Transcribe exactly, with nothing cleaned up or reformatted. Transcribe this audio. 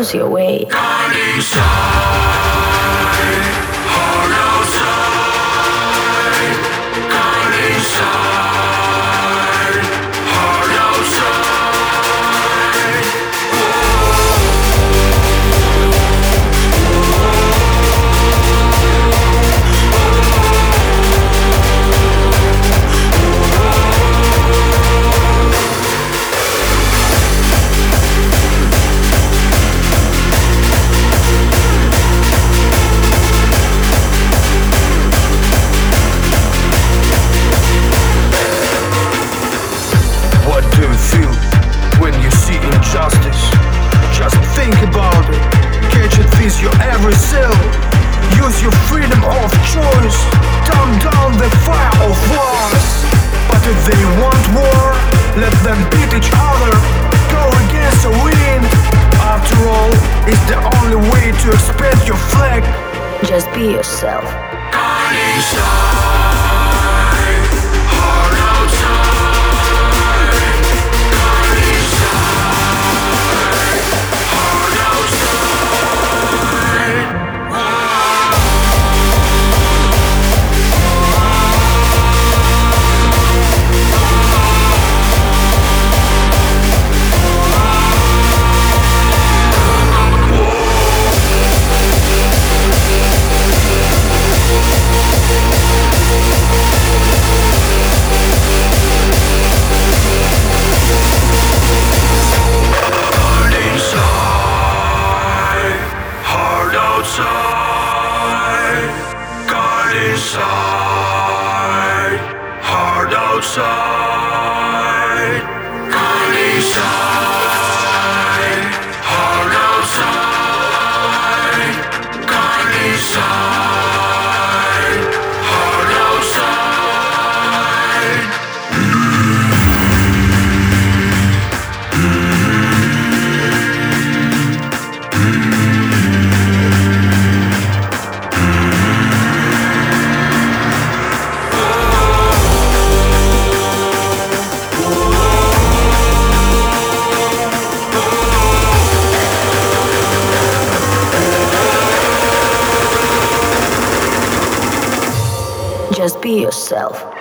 lose your way. God inside, heart outside. God inside, heart outside. What do you feel when you see injustice? Just think about it, catch it with your every cell. Use your freedom of choice, turn down the fire of wars. But if they want war, let them beat each other. Go against the wind. After all, it's the only way to expand your flag. Just be yourself. God inside, heart outside. God inside, heart outside. God inside, heart outside. God inside, heart outside. God inside, heart outside. God inside, heart outside. Just be yourself.